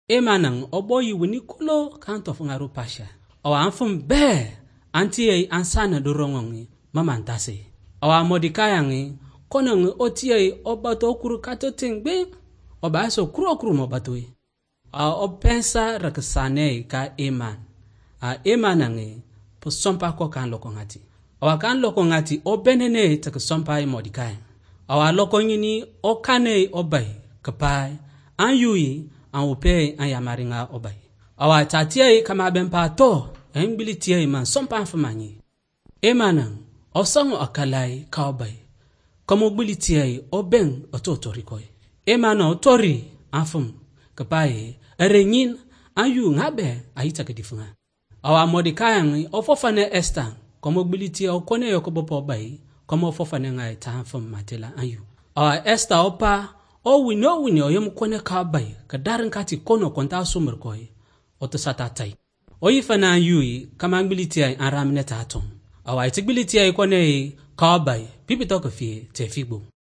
Emanang oboyi winikulo kanto fungaru pasha. Awa anfum be antie ansana dorongongi mamantase. Awa modikayangi konangi otie obato kuru kato tingbe obaso kuru mobatoi. Opensa rakasane ka eman. Emanangi posompa ko kan lokongati. Awa kan lokongati obenene takasompa modikayang. Awa lokongini okane obay kapai anyui an upe an yamaringa obay. Awa tatie kama bempa to engbilitie man sompa famanyi. Emanang osango akalai ka obay. Kamo bilitie oben ototorikoi. Emana otori afum kapai erenin anyu ngabe aita kedifunga. Awa modikayang ofofane Esther kamo bilitie okone yokobopo obay kamo ofofane ngai tanfum matela anyu. Awa Esther opa o wini oyem kone ka bay kadarin kati kono konta sumber koi otosata tai oyifana yui kama ngbiliti ay aramne tatom awa itigbiliti ay kone ka bay pipito ko fie te figbo.